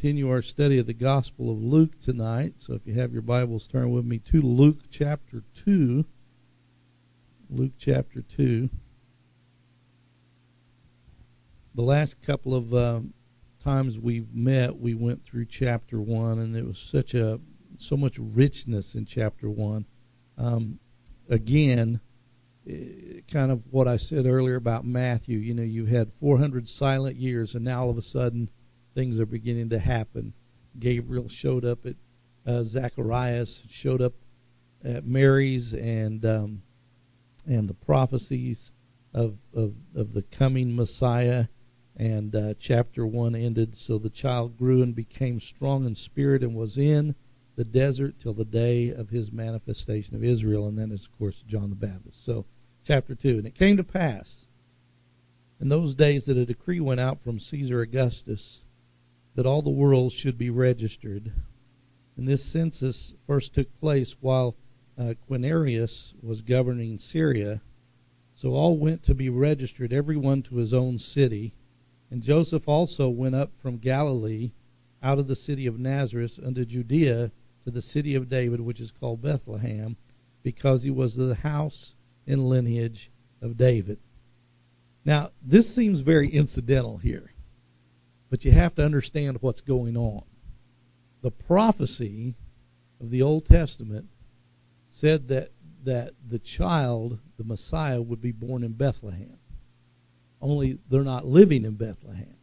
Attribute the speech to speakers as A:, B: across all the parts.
A: continue our study of the Gospel of Luke tonight. So if you have your Bibles, turn with me to Luke chapter 2. Luke chapter 2. The last couple of times we've met, we went through chapter 1, and there was so much richness in chapter 1. Again, kind of what I said earlier about Matthew. You know, you had 400 silent years, and now all of a sudden things are beginning to happen. Gabriel showed up at Zacharias, showed up at Mary's, and the prophecies of the coming Messiah. And chapter 1 ended, so the child grew and became strong in spirit and was in the desert till the day of his manifestation of Israel. And then, of course, John the Baptist. So, chapter 2. And it came to pass in those days that a decree went out from Caesar Augustus that all the world should be registered. And this census first took place while Quirinius was governing Syria. So all went to be registered, every one to his own city. And Joseph also went up from Galilee, out of the city of Nazareth, unto Judea, to the city of David, which is called Bethlehem, because he was of the house and lineage of David. Now, this seems very incidental here, but you have to understand what's going on. The prophecy of the Old Testament said that the child, the Messiah, would be born in Bethlehem. Only they're not living in Bethlehem.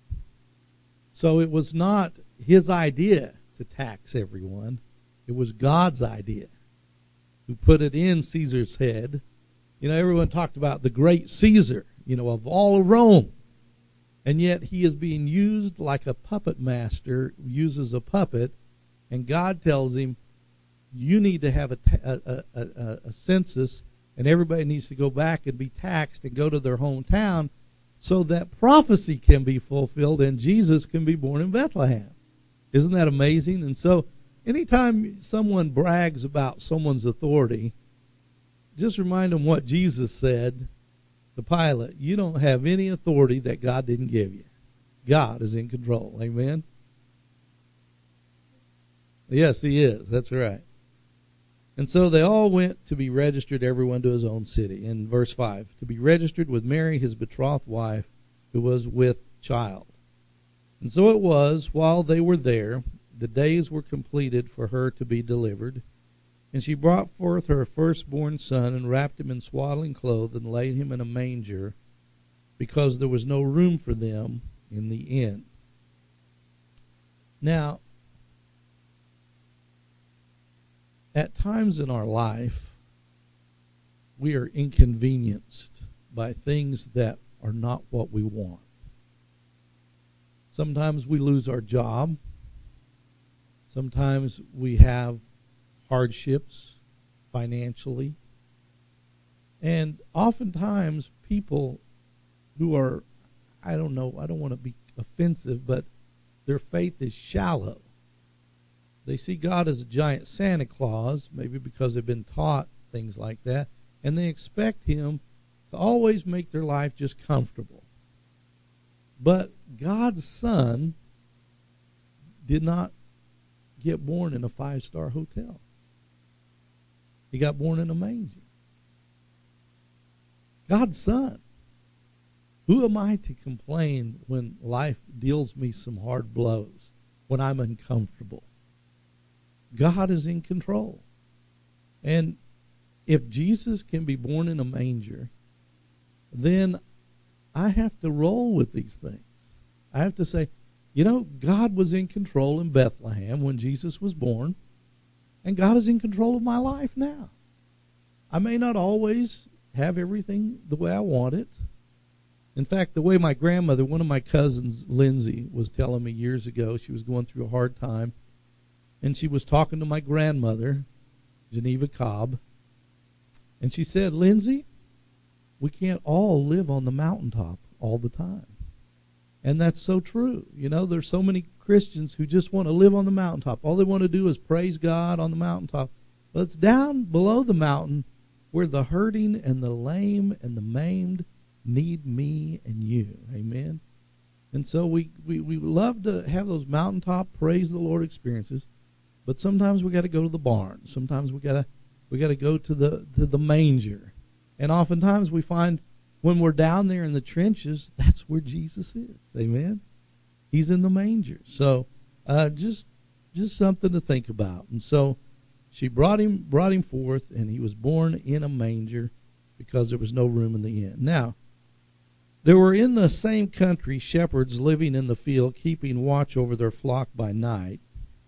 A: So it was not his idea to tax everyone. It was God's idea, who put it in Caesar's head. You know, everyone talked about the great Caesar, of all of Rome. And yet he is being used like a puppet master uses a puppet, and God tells him, you need to have a census, and everybody needs to go back and be taxed and go to their hometown so that prophecy can be fulfilled and Jesus can be born in Bethlehem. Isn't that amazing? And so anytime someone brags about someone's authority, just remind them what Jesus said to Pilate. You don't have any authority that God didn't give you. God is in control. Amen? Yes, he is. That's right. And so they all went to be registered, everyone to his own city. In verse 5, to be registered with Mary, his betrothed wife, who was with child. And so it was, while they were there, the days were completed for her to be delivered. And she brought forth her firstborn son, and wrapped him in swaddling clothes, and laid him in a manger, because there was no room for them in the inn. Now, at times in our life, we are inconvenienced by things that are not what we want. Sometimes we lose our job. Sometimes we have hardships financially. And oftentimes people who are, I don't want to be offensive, but their faith is shallow. They see God as a giant Santa Claus, maybe because they've been taught things like that, and they expect him to always make their life just comfortable. But God's Son did not get born in a 5-star hotel. He got born in a manger. God's Son. Who am I to complain when life deals me some hard blows, when I'm uncomfortable? God is in control. And if Jesus can be born in a manger, then I have to roll with these things. I have to say, God was in control in Bethlehem when Jesus was born, and God is in control of my life now. I may not always have everything the way I want it. In fact, the way my grandmother, one of my cousins, Lindsay, was telling me years ago, she was going through a hard time, and she was talking to my grandmother, Geneva Cobb, and she said, Lindsay, we can't all live on the mountaintop all the time. And that's so true. There's so many Christians who just want to live on the mountaintop. All they want to do is praise God on the mountaintop. But it's down below the mountain where the hurting and the lame and the maimed need me and you. Amen? And so we love to have those mountaintop praise the Lord experiences, but sometimes we got to go to the barn. Sometimes we got to go to the manger. And oftentimes we find when we're down there in the trenches, that's where Jesus is. Amen. He's in the manger. So just something to think about. And so she brought him forth, and he was born in a manger because there was no room in the inn. Now, there were in the same country shepherds living in the field, keeping watch over their flock by night.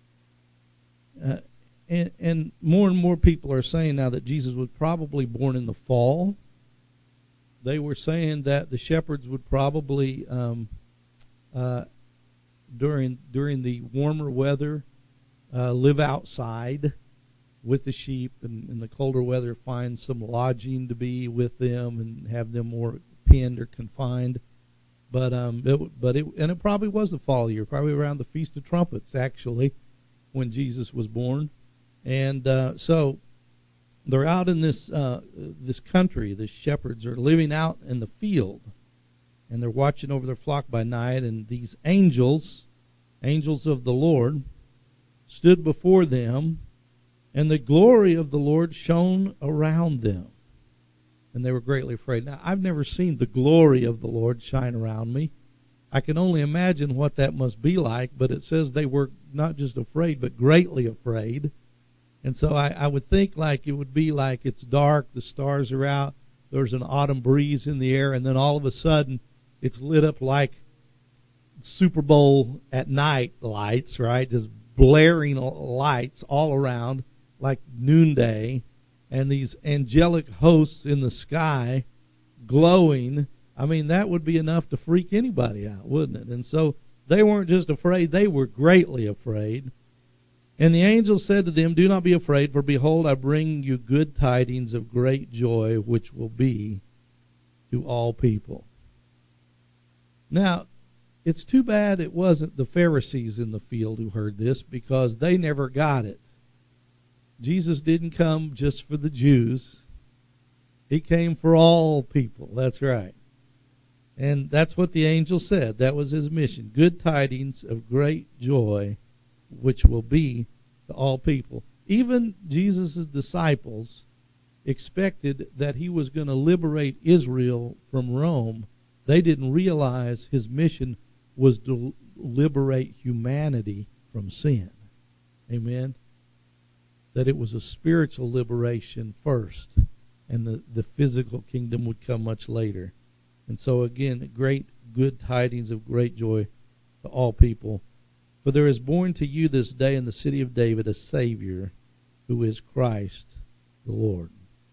A: And more people are saying now that Jesus was probably born in the fall. They were saying that the shepherds would probably, during the warmer weather, live outside with the sheep, and in the colder weather find some lodging to be with them and have them more pinned or confined. But it probably was the fall year, probably around the Feast of Trumpets, actually, when Jesus was born. And so they're out in this country. The shepherds are living out in the field, and they're watching over their flock by night. And these angels of the Lord, stood before them, and the glory of the Lord shone around them, and they were greatly afraid. Now, I've never seen the glory of the Lord shine around me. I can only imagine what that must be like, but it says they were not just afraid, but greatly afraid. And so I would think like it would be like it's dark, the stars are out, there's an autumn breeze in the air, and then all of a sudden it's lit up like Super Bowl at night lights, right? Just blaring lights all around like noonday, and these angelic hosts in the sky glowing. I mean, that would be enough to freak anybody out, wouldn't it? And so they weren't just afraid, they were greatly afraid. And the angel said to them, "Do not be afraid, for behold, I bring you good tidings of great joy, which will be to all people." Now, it's too bad it wasn't the Pharisees in the field who heard this, because they never got it. Jesus didn't come just for the Jews. He came for all people. That's right. And that's what the angel said. That was his mission. Good tidings of great joy, which will be to all people. Even Jesus' disciples expected that he was going to liberate Israel from Rome. They didn't realize his mission was to liberate humanity from sin. Amen? That it was a spiritual liberation first, and the physical kingdom would come much later. And so again, great good tidings of great joy to all people. For there is born to you this day in the city of David a Savior, who is Christ the Lord.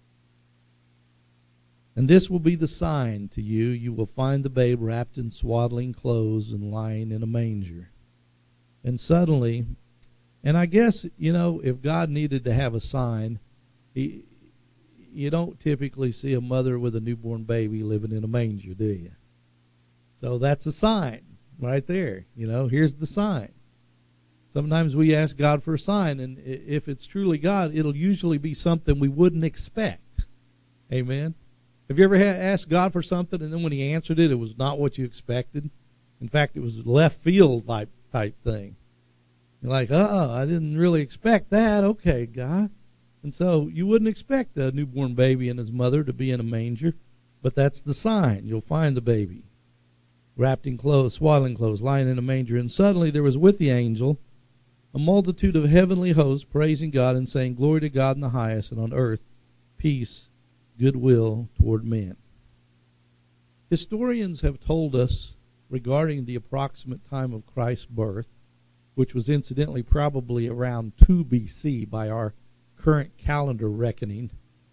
A: And this will be the sign to you. You will find the babe wrapped in swaddling clothes and lying in a manger. And suddenly, and I guess, if God needed to have a sign, you don't typically see a mother with a newborn baby living in a manger, do you? So that's a sign right there. Here's the sign. Sometimes we ask God for a sign, and if it's truly God, it'll usually be something we wouldn't expect. Amen? Have you ever asked God for something, and then when he answered it, it was not what you expected? In fact, it was left field type thing. You're like, I didn't really expect that. Okay, God. And so you wouldn't expect a newborn baby and his mother to be in a manger, but that's the sign. You'll find the baby wrapped in clothes, swaddling clothes, lying in a manger. And suddenly there was with the angel a multitude of heavenly hosts praising God and saying, "Glory to God in the highest, and on earth peace, goodwill toward men." Historians have told us regarding the approximate time of Christ's birth, which was incidentally probably around 2 BC by our current calendar reckoning,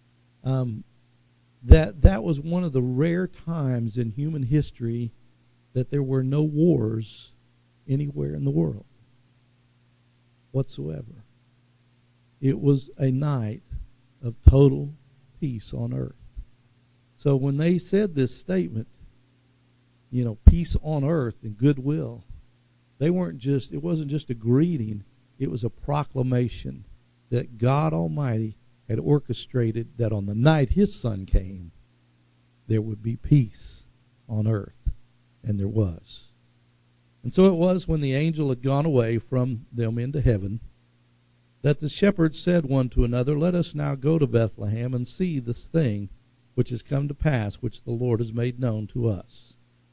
A: that was one of the rare times in human history that there were no wars anywhere in the world whatsoever. It was a night of total peace on earth. So when they said this statement, peace on earth and goodwill, it wasn't just a greeting, it was a proclamation that God Almighty had orchestrated that on the night his son came, there would be peace on earth. And there was. And so it was, when the angel had gone away from them into heaven, that the shepherds said one to another, Let us now go to Bethlehem and see this thing which has come to pass, which the Lord has made known to us.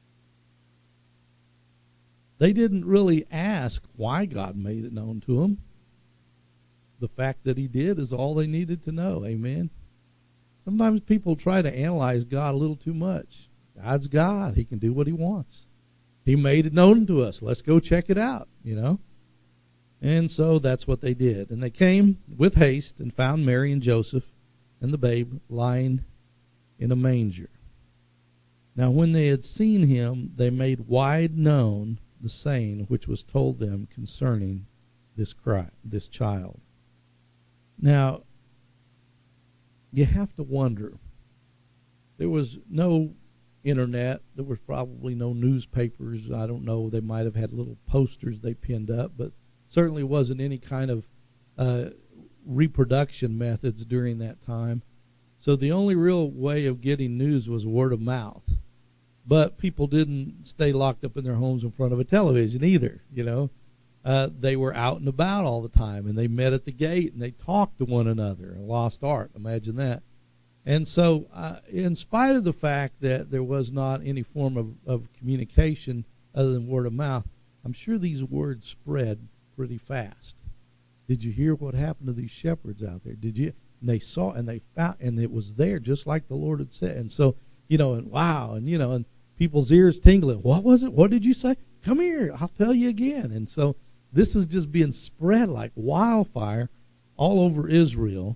A: They didn't really ask why God made it known to them. The fact that he did is all they needed to know. Amen. Sometimes people try to analyze God a little too much. God's God. He can do what he wants. He made it known to us. Let's go check it out, And so that's what they did. And they came with haste and found Mary and Joseph and the babe lying in a manger. Now when they had seen him, they made wide known the saying which was told them concerning this child. Now, you have to wonder. There was no internet. There was probably no newspapers. I don't know. They might have had little posters they pinned up, but certainly wasn't any kind of reproduction methods during that time. So the only real way of getting news was word of mouth. But people didn't stay locked up in their homes in front of a television either, They were out and about all the time, and they met at the gate, and they talked to one another. A lost art, imagine that. And so in spite of the fact that there was not any form of communication other than word of mouth, I'm sure these words spread pretty fast. Did you hear what happened to these shepherds out there? Did you? And they saw, and they found, and it was there just like the Lord had said. And so, and wow, and people's ears tingling. What was it? What did you say? Come here, I'll tell you again. And so this is just being spread like wildfire all over Israel.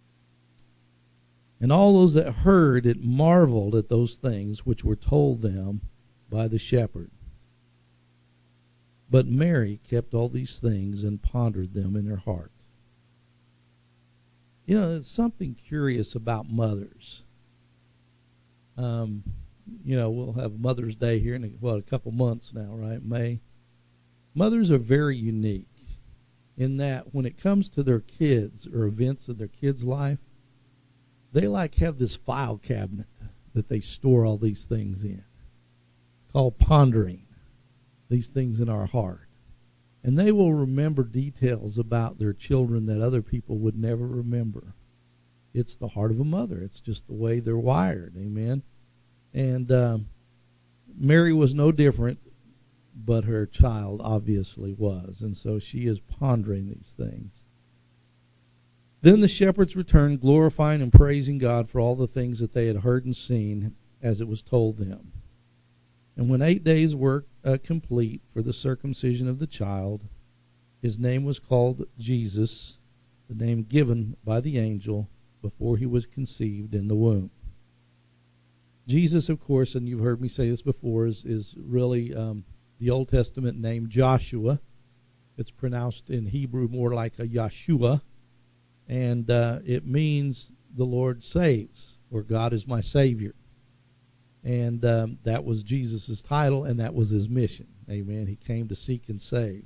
A: And all those that heard it marveled at those things which were told them by the shepherd. But Mary kept all these things and pondered them in her heart. There's something curious about mothers. We'll have Mother's Day here in a couple months now, right? May. Mothers are very unique in that when it comes to their kids or events of their kids' life, they have this file cabinet that they store all these things in. It's called pondering these things in our heart. And they will remember details about their children that other people would never remember. It's the heart of a mother. It's just the way they're wired. Amen. And Mary was no different, but her child obviously was. And so she is pondering these things. Then the shepherds returned, glorifying and praising God for all the things that they had heard and seen as it was told them. And when 8 days were complete for the circumcision of the child, his name was called Jesus, the name given by the angel before he was conceived in the womb. Jesus, of course, and you've heard me say this before, is really the Old Testament name Joshua. It's pronounced in Hebrew more like a Yeshua. And it means the Lord saves, or God is my Savior. And that was Jesus' title, and that was his mission. Amen. He came to seek and save.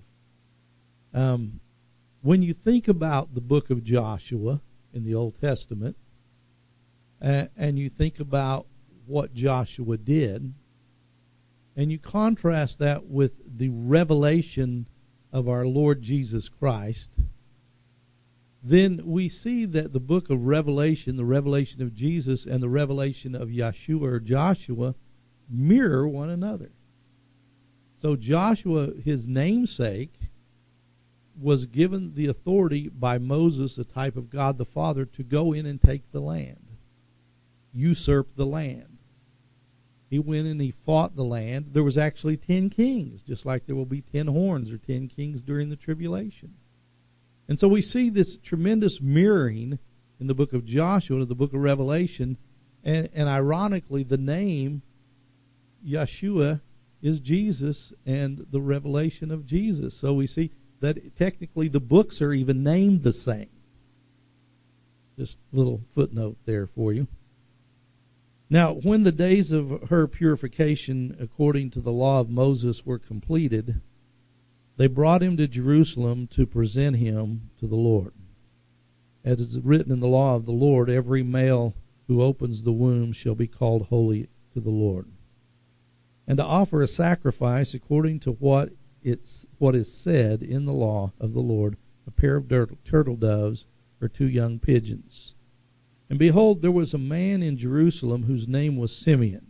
A: When you think about the book of Joshua in the Old Testament, and you think about what Joshua did, and you contrast that with the revelation of our Lord Jesus Christ, then we see that the book of Revelation, the revelation of Jesus, and the revelation of Yeshua or Joshua mirror one another. So Joshua, his namesake, was given the authority by Moses, a type of God the Father, to go in and take the land, usurp the land. He went and he fought the land. There was actually 10 kings, just like there will be 10 horns or 10 kings during the tribulation. And so we see this tremendous mirroring in the book of Joshua and the book of Revelation. And ironically, the name Yeshua is Jesus and the revelation of Jesus. So we see that technically the books are even named the same. Just a little footnote there for you. Now, when the days of her purification according to the law of Moses were completed, they brought him to Jerusalem to present him to the Lord. As is written in the law of the Lord, every male who opens the womb shall be called holy to the Lord. and to offer a sacrifice according to what is said in the law of the Lord, a pair of turtle doves or 2 young pigeons. And behold, there was a man in Jerusalem whose name was Simeon.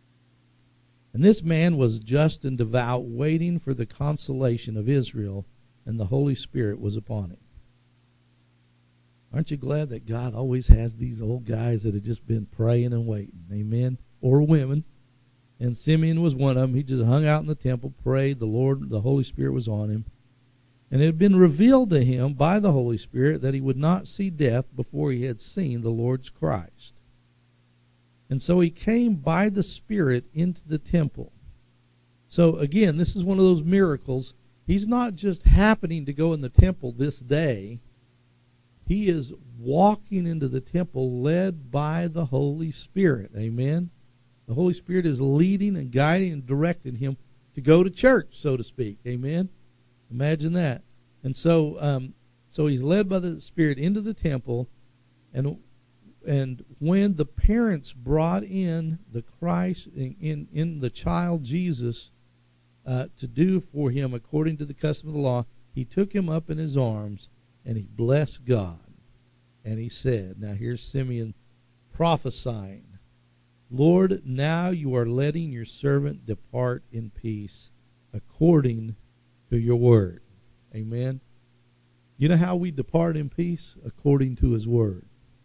A: And this man was just and devout, waiting for the consolation of Israel, and the Holy Spirit was upon him. Aren't you glad that God always has these old guys that have just been praying and waiting? Amen. Or women. And Simeon was one of them. He just hung out in the temple, prayed. The Holy Spirit was on him. And it had been revealed to him by the Holy Spirit that he would not see death before he had seen the Lord's Christ. And so he came by the Spirit into the temple. So again, this is one of those miracles. He's not just happening to go in the temple this day. He is walking into the temple led by the Holy Spirit. Amen. The Holy Spirit is leading and guiding and directing him to go to church, so to speak. Amen. Imagine that. And so he's led by the Spirit into the temple, and when the parents brought in the Christ, in the child Jesus, to do for him according to the custom of the law, he took him up in his arms, and he blessed God. And he said, now here's Simeon prophesying, Lord, now you are letting your servant depart in peace according to your word. Amen. You know how we depart in peace? According to his word.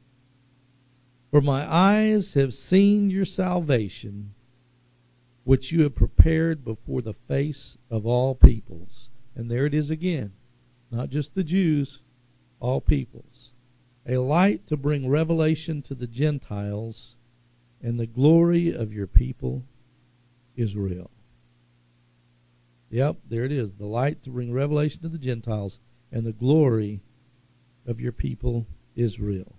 A: For my eyes have seen your salvation, which you have prepared before the face of all peoples. And there it is again. Not just the Jews, all peoples. A light to bring revelation to the Gentiles, and the glory of your people Israel. Yep, there it is. The light to bring revelation to the Gentiles, and the glory of your people Israel.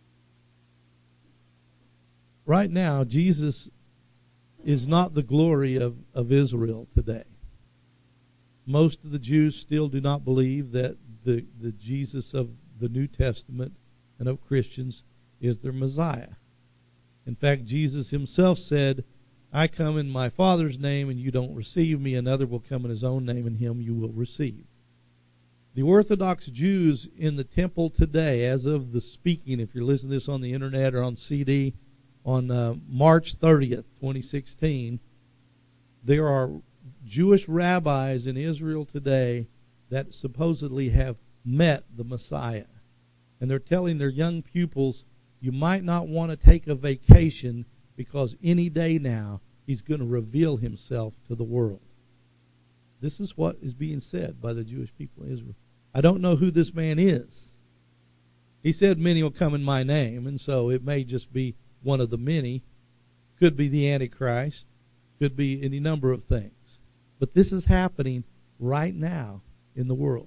A: Right now, Jesus is not the glory of Israel today. Most of the Jews still do not believe that the Jesus of the New Testament and of Christians is their Messiah. In fact, Jesus himself said, I come in my Father's name and you don't receive me. Another will come in his own name and him you will receive. The Orthodox Jews in the temple today, as of the speaking, if you're listening to this on the internet or on CD, on March 30th, 2016, there are Jewish rabbis in Israel today that supposedly have met the Messiah. And they're telling their young pupils, you might not want to take a vacation because any day now he's going to reveal himself to the world. This is what is being said by the Jewish people in Israel. I don't know who this man is. He said many will come in my name, and so it may just be one of the many. Could be the Antichrist. Could be any number of things. But this is happening right now in the world.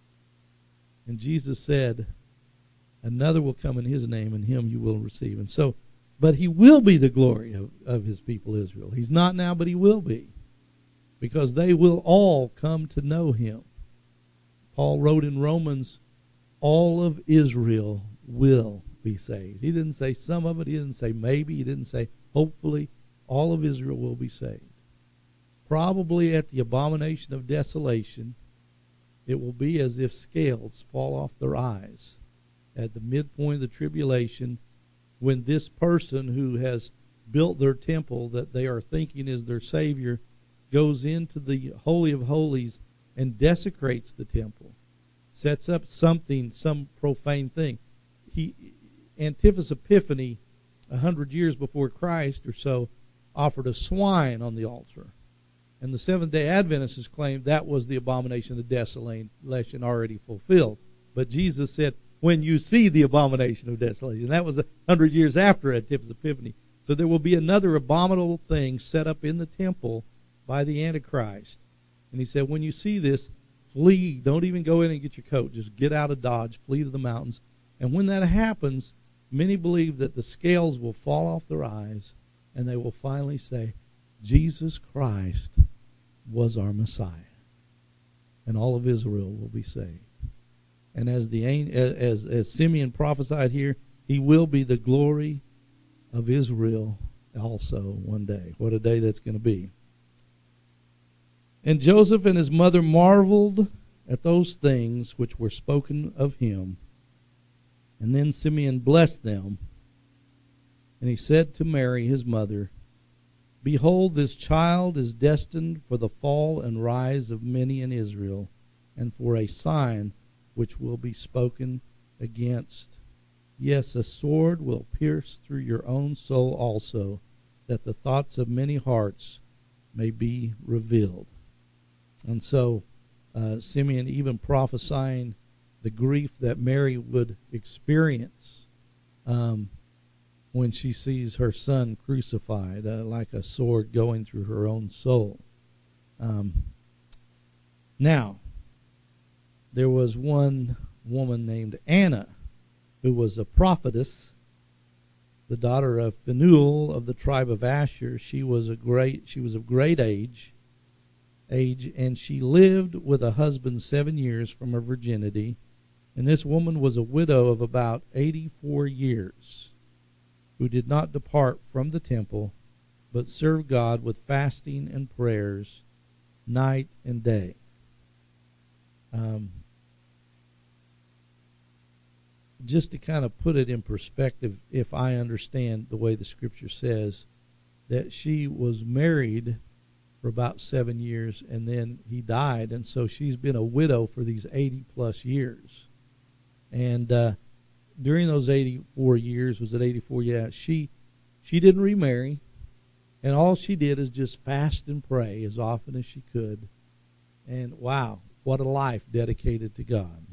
A: And Jesus said, another will come in his name, and him you will receive. And so, but he will be the glory of his people Israel. He's not now, but he will be. Because they will all come to know him. Paul wrote in Romans, all of Israel will be saved. He didn't say some of it. He didn't say maybe. He didn't say hopefully. All of Israel will be saved. Probably at the abomination of desolation, it will be as if scales fall off their eyes. At the midpoint of the tribulation, when this person who has built their temple that they are thinking is their Savior goes into the Holy of Holies and desecrates the temple, sets up something, some profane thing. Antipas Epiphanes, 100 years before Christ or so, offered a swine on the altar. And the Seventh-day Adventists claimed that was the abomination of desolation already fulfilled. But Jesus said, when you see the abomination of desolation. And that was 100 years after Antipas Epiphanes. So there will be another abominable thing set up in the temple by the Antichrist. And he said, when you see this, flee. Don't even go in and get your coat. Just get out of Dodge. Flee to the mountains. And when that happens, many believe that the scales will fall off their eyes and they will finally say, Jesus Christ was our Messiah. And all of Israel will be saved. And as Simeon prophesied here, he will be the glory of Israel also one day. What a day that's going to be. And Joseph and his mother marveled at those things which were spoken of him. And then Simeon blessed them. And he said to Mary, his mother, Behold, this child is destined for the fall and rise of many in Israel, and for a sign which will be spoken against. Yes, a sword will pierce through your own soul also, that the thoughts of many hearts may be revealed. And so Simeon even prophesying the grief that Mary would experience when she sees her son crucified, like a sword going through her own soul. Now, there was one woman named Anna, who was a prophetess, the daughter of Phanuel of the tribe of Asher. She was of great age, and she lived with a husband 7 years from her virginity. And this woman was a widow of about 84 years, who did not depart from the temple, but served God with fasting and prayers night and day. Just to kind of put it in perspective, if I understand the way the scripture says, that she was married for about 7 years and then he died, and so she's been a widow for these 80 plus years. And during those 84 years, was it 84? Yeah, she didn't remarry, and all she did is just fast and pray as often as she could. And wow, what a life dedicated to God.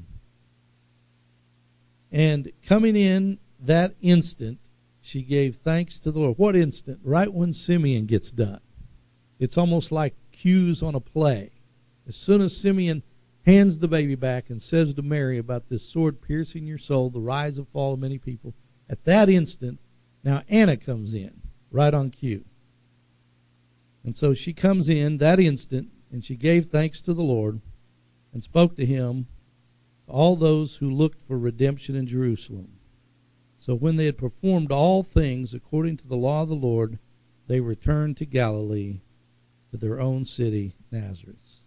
A: And coming in that instant, she gave thanks to the Lord. What instant? Right when Simeon gets done. It's almost like cues on a play. As soon as Simeon hands the baby back and says to Mary about this sword piercing your soul, the rise and fall of many people, at that instant, now Anna comes in, right on cue. And so she comes in that instant, and she gave thanks to the Lord and spoke to him, all those who looked for redemption in Jerusalem. So when they had performed all things according to the law of the Lord, they returned to Galilee, to their own city, Nazareth.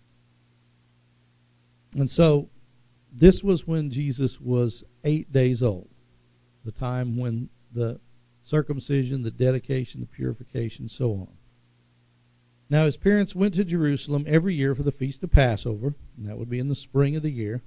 A: And so this was when Jesus was 8 days old, the time when the circumcision, the dedication, the purification, so on. Now his parents went to Jerusalem every year for the feast of Passover, and that would be in the spring of the year.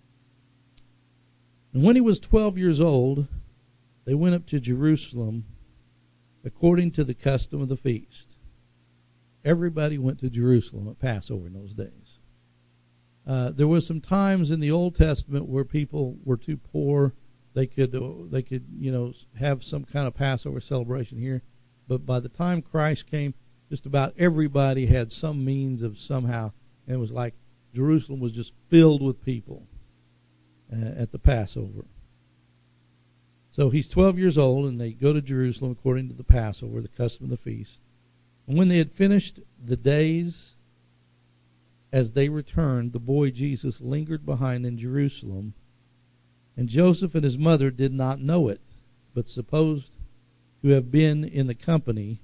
A: And when he was 12 years old, they went up to Jerusalem according to the custom of the feast. Everybody went to Jerusalem at Passover in those days. There were some times in the Old Testament where people were too poor. They could have some kind of Passover celebration here. But by the time Christ came, just about everybody had some means of somehow, and it was like Jerusalem was just filled with people at the Passover. So he's 12 years old, and they go to Jerusalem according to the Passover, the custom of the feast. And when they had finished the days, as they returned, the boy Jesus lingered behind in Jerusalem, and Joseph and his mother did not know it, but supposed to have been in the company,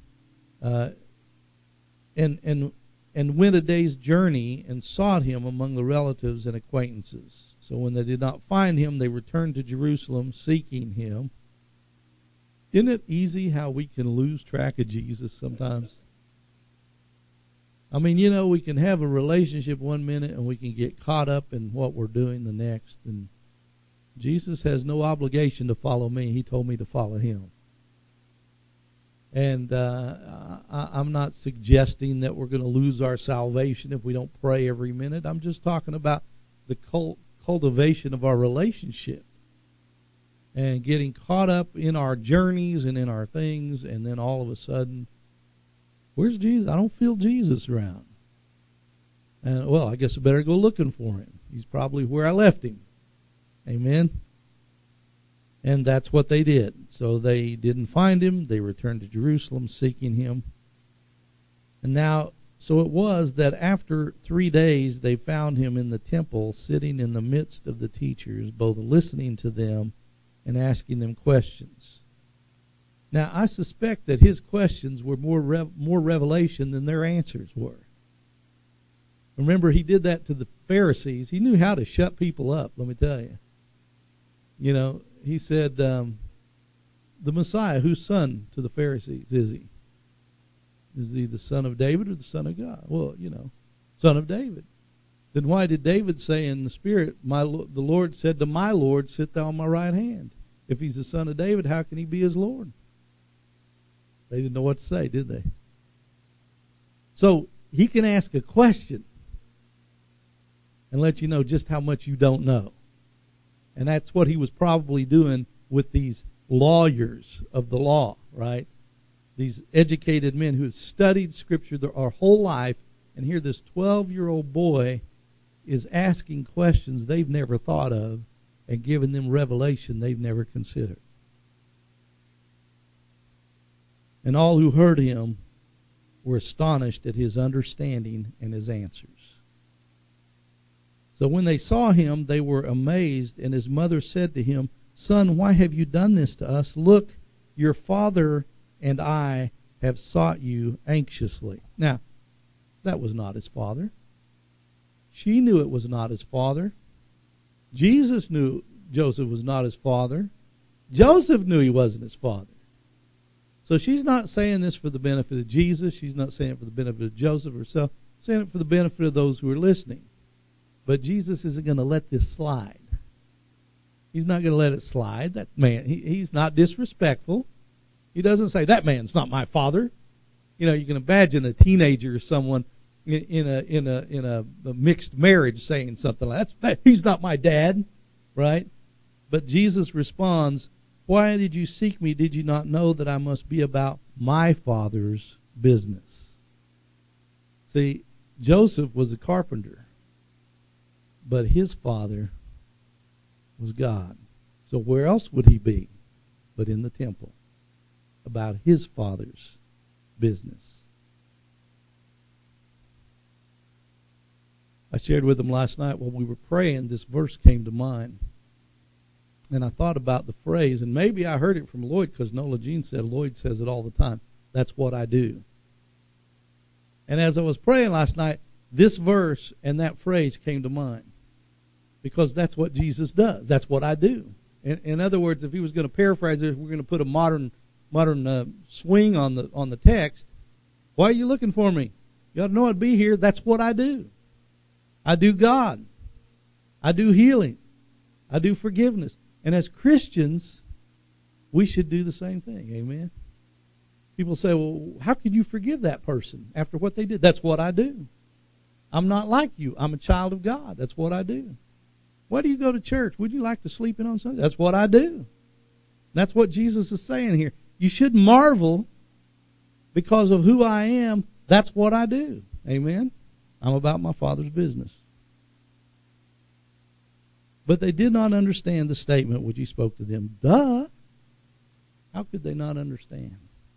A: and went a day's journey and sought him among the relatives and acquaintances. So when they did not find him, they returned to Jerusalem seeking him. Isn't it easy how we can lose track of Jesus sometimes? I mean, we can have a relationship one minute and we can get caught up in what we're doing the next. And Jesus has no obligation to follow me. He told me to follow him. And I'm not suggesting that we're going to lose our salvation if we don't pray every minute. I'm just talking about the cultivation of our relationship and getting caught up in our journeys and in our things, and then all of a sudden, where's Jesus? I don't feel Jesus around. And, well, I guess I better go looking for him. He's probably where I left him. Amen? And that's what they did. So they didn't find him. They returned to Jerusalem seeking him. And now, so it was that after 3 days they found him in the temple, sitting in the midst of the teachers, both listening to them and asking them questions. Now, I suspect that his questions were more revelation than their answers were. Remember, he did that to the Pharisees. He knew how to shut people up, let me tell you. You know, he said, the Messiah, whose son to the Pharisees is he? Is he the son of David or the son of God? Well, you know, son of David. Then why did David say in the Spirit, the Lord said to my Lord, sit thou on my right hand? If he's the son of David, how can he be his Lord? They didn't know what to say, did they? So he can ask a question and let you know just how much you don't know. And that's what he was probably doing with these lawyers of the law, right? These educated men who have studied Scripture their whole life, and here this 12-year-old boy is asking questions they've never thought of and giving them revelation they've never considered. And all who heard him were astonished at his understanding and his answers. So when they saw him, they were amazed, and his mother said to him, Son, why have you done this to us? Look, your father and I have sought you anxiously. Now, that was not his father. She knew it was not his father. Jesus knew Joseph was not his father. Joseph knew he wasn't his father. So she's not saying this for the benefit of Jesus. She's not saying it for the benefit of Joseph herself. She's saying it for the benefit of those who are listening. But Jesus isn't going to let this slide. He's not going to let it slide. That man, he's not disrespectful. He doesn't say, that man's not my father. You know, you can imagine a teenager or someone in a mixed marriage saying something like that. He's not my dad, right? But Jesus responds, why did you seek me? Did you not know that I must be about my Father's business? See, Joseph was a carpenter, but his father was God. So where else would he be but in the temple, about his Father's business? I shared with them last night while we were praying, this verse came to mind. And I thought about the phrase, and maybe I heard it from Lloyd because Nola Jean said, Lloyd says it all the time, that's what I do. And as I was praying last night, this verse and that phrase came to mind. Because that's what Jesus does. That's what I do. In other words, if he was going to paraphrase it, we're going to put a modern swing on the text. Why are you looking for me? You ought to know I'd be here. That's what I do. I do God. I do healing. I do forgiveness. And as Christians, we should do the same thing. Amen? People say, well, how could you forgive that person after what they did? That's what I do. I'm not like you. I'm a child of God. That's what I do. Why do you go to church? Would you like to sleep in on Sunday? That's what I do. That's what Jesus is saying here. You should marvel because of who I am. That's what I do. Amen? I'm about my Father's business. But they did not understand the statement which he spoke to them. Duh! How could they not understand?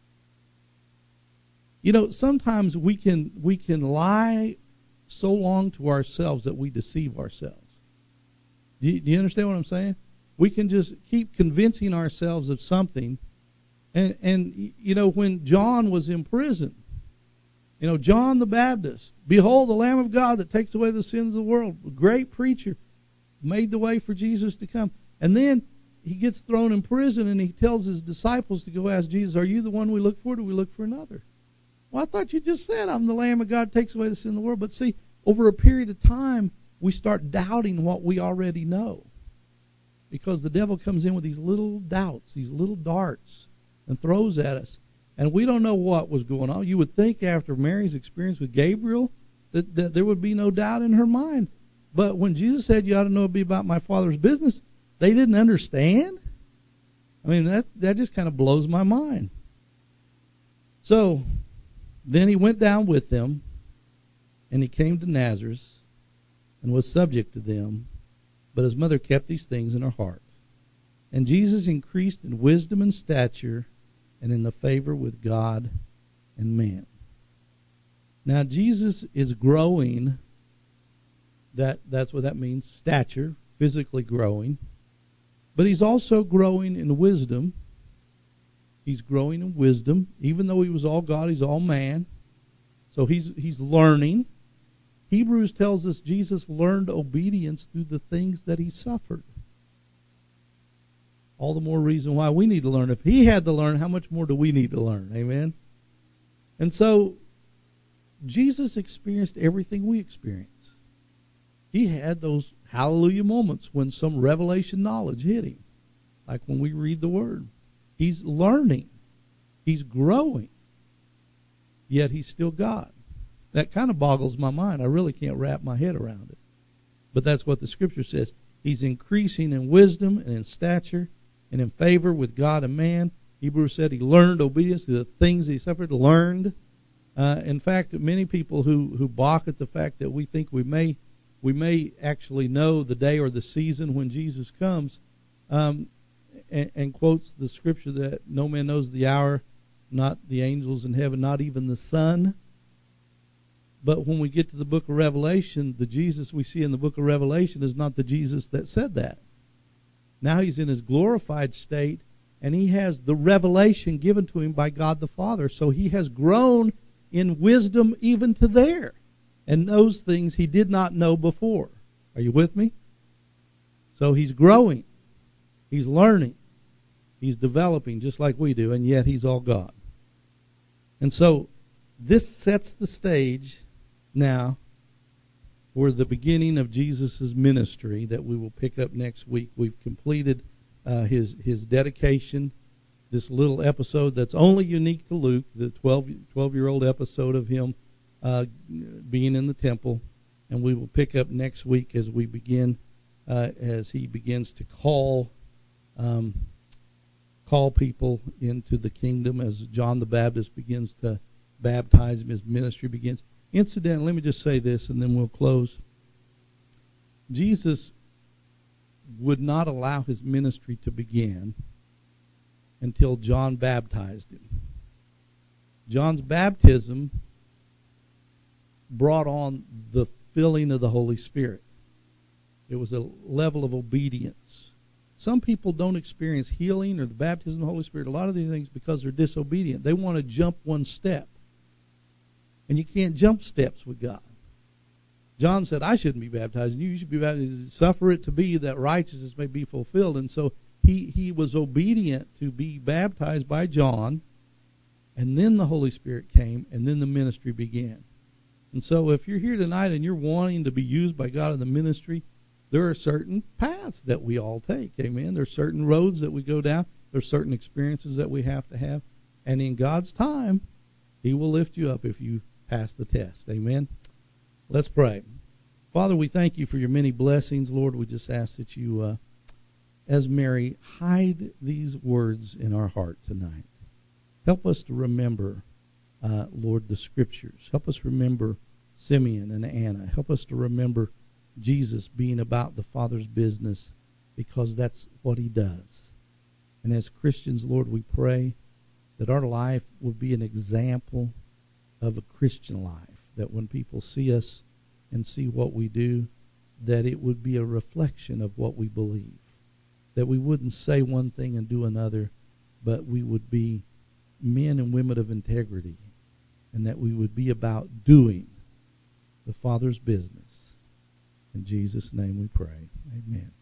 A: You know, sometimes we can lie so long to ourselves that we deceive ourselves. Do you understand what I'm saying? We can just keep convincing ourselves of something. And you know, when John was in prison, you know, John the Baptist, behold the Lamb of God that takes away the sins of the world, a great preacher, made the way for Jesus to come. And then he gets thrown in prison and he tells his disciples to go ask Jesus, are you the one we look for, or do we look for another? Well, I thought you just said I'm the Lamb of God that takes away the sin of the world. But see, over a period of time, we start doubting what we already know. Because the devil comes in with these little doubts, these little darts, and throws at us. And we don't know what was going on. You would think after Mary's experience with Gabriel that there would be no doubt in her mind. But when Jesus said, you ought to know it'd be about my Father's business, they didn't understand. I mean, that just kind of blows my mind. So then he went down with them, and he came to Nazareth and was subject to them. But his mother kept these things in her heart. And Jesus increased in wisdom and stature and in the favor with God and man. Now, Jesus is growing. That's what that means, stature, physically growing. But he's also growing in wisdom. He's growing in wisdom. Even though he was all God, he's all man. So he's learning. Hebrews tells us Jesus learned obedience through the things that he suffered. All the more reason why we need to learn. If he had to learn, how much more do we need to learn? Amen? And so, Jesus experienced everything we experience. He had those hallelujah moments when some revelation knowledge hit him. Like when we read the Word. He's learning. He's growing. Yet he's still God. That kind of boggles my mind. I really can't wrap my head around it. But that's what the Scripture says. He's increasing in wisdom and in stature and in favor with God and man. Hebrews said he learned obedience to the things he suffered, learned. In fact, many people who balk at the fact that we think we may actually know the day or the season when Jesus comes, and quotes the Scripture that no man knows the hour, not the angels in heaven, not even the Son. But when we get to the book of Revelation, the Jesus we see in the book of Revelation is not the Jesus that said that. Now he's in his glorified state, and he has the revelation given to him by God the Father. So he has grown in wisdom even to there, and knows things he did not know before. Are you with me? So he's growing. He's learning. He's developing just like we do, and yet he's all God. And so this sets the stage now for the beginning of Jesus' ministry that we will pick up next week. We've completed his dedication, this little episode that's only unique to Luke, the 12-year-old episode of him being in the temple. And we will pick up next week as we begin, as he begins to call people into the kingdom, as John the Baptist begins to baptize him, his ministry begins. Incidentally, let me just say this and then we'll close. Jesus would not allow his ministry to begin until John baptized him. John's baptism brought on the filling of the Holy Spirit. It was a level of obedience. Some people don't experience healing or the baptism of the Holy Spirit, a lot of these things, because they're disobedient. They want to jump one step. And you can't jump steps with God. John said, I shouldn't be baptizing you. You should be baptized. Suffer it to be that righteousness may be fulfilled. And so he was obedient to be baptized by John. And then the Holy Spirit came. And then the ministry began. And so if you're here tonight and you're wanting to be used by God in the ministry, there are certain paths that we all take. Amen. There are certain roads that we go down. There are certain experiences that we have to have. And in God's time, he will lift you up if you pass the test. Amen. Let's pray. Father, we thank you for your many blessings. Lord, we just ask that you, as Mary, hide these words in our heart tonight. Help us to remember, Lord, the Scriptures. Help us remember Simeon and Anna. Help us to remember Jesus being about the Father's business, because that's what he does. And as Christians, Lord, we pray that our life would be an example of a Christian life, that when people see us and see what we do, that it would be a reflection of what we believe, that we wouldn't say one thing and do another, but we would be men and women of integrity, and that we would be about doing the Father's business. In Jesus' name we pray. Amen.